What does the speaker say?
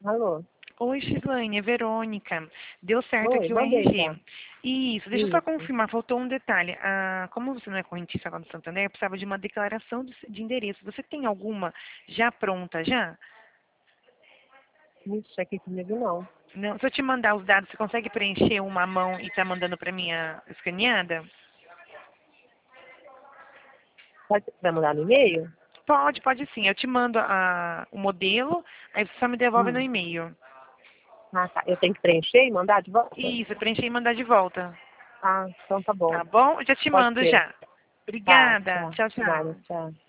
Alô? Oi, Gislaine, é Verônica. Deu certo Oi, aqui o mandei já. RG. Isso, deixa eu só Isso. confirmar, faltou um detalhe. Como você não é correntista lá do Santander, eu precisava de uma declaração de endereço. Você tem alguma já pronta, já? Isso aqui comigo não. Não, se eu te mandar os dados, você consegue preencher uma à mão e tá mandando para minha escaneada? Vai mandar no e-mail? Pode sim. Eu te mando o modelo, aí você só me devolve no Hum. e-mail. Ah, tá. Eu tenho que preencher e mandar de volta? Isso, preencher e mandar de volta. Ah, então tá bom. Tá bom? Eu já te Pode mando ser. já. Tá, Obrigada. tchau. Tchau, Nada, tchau. tchau.